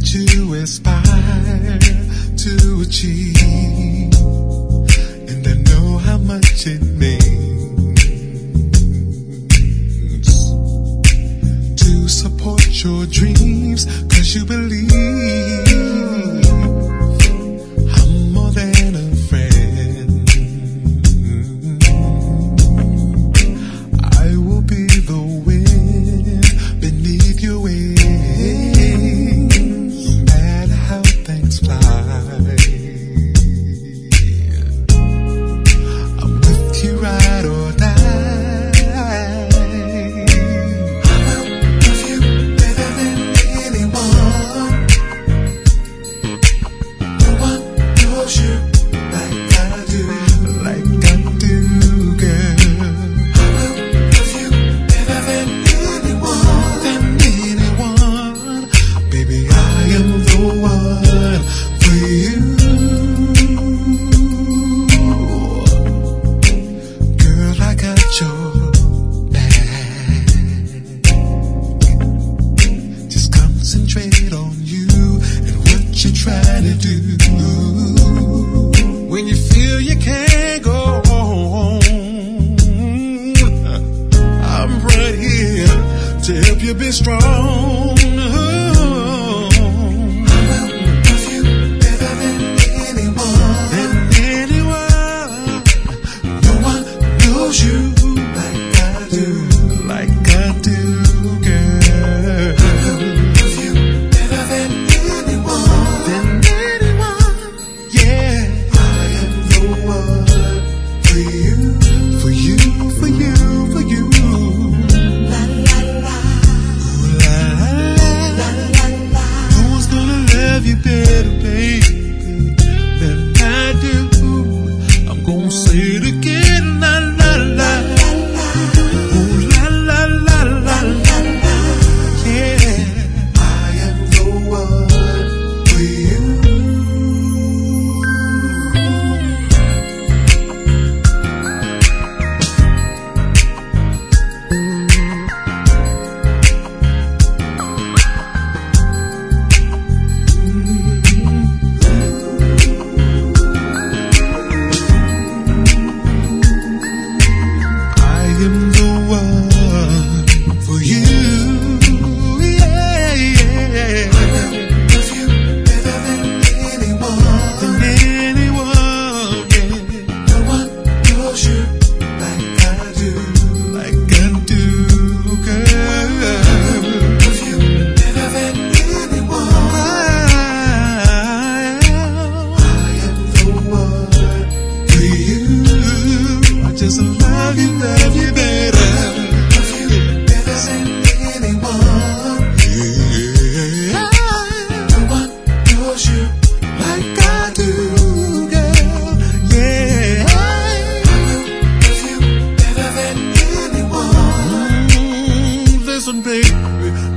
that you aspire to achieve, and I know how much it means to support your dreams, 'cause you believe I'm more than a friend. I will be the wind beneath your wings, no matter how things fly. I'm with you, ride or die. Concentrate on you and what you're trying to do. When you feel you can't go on, I'm right here to help you be strong. I will love you better than anyone. No one knows you like I do, girl. You better, baby, than I do. I'm gonna say it again, la la la, ooh la la la la la, yeah. I am the one for you. Just love you better. Love you better than anyone. Yeah. No one knows you like I do, girl. Yeah. I will love you better than anyone. Listen, baby.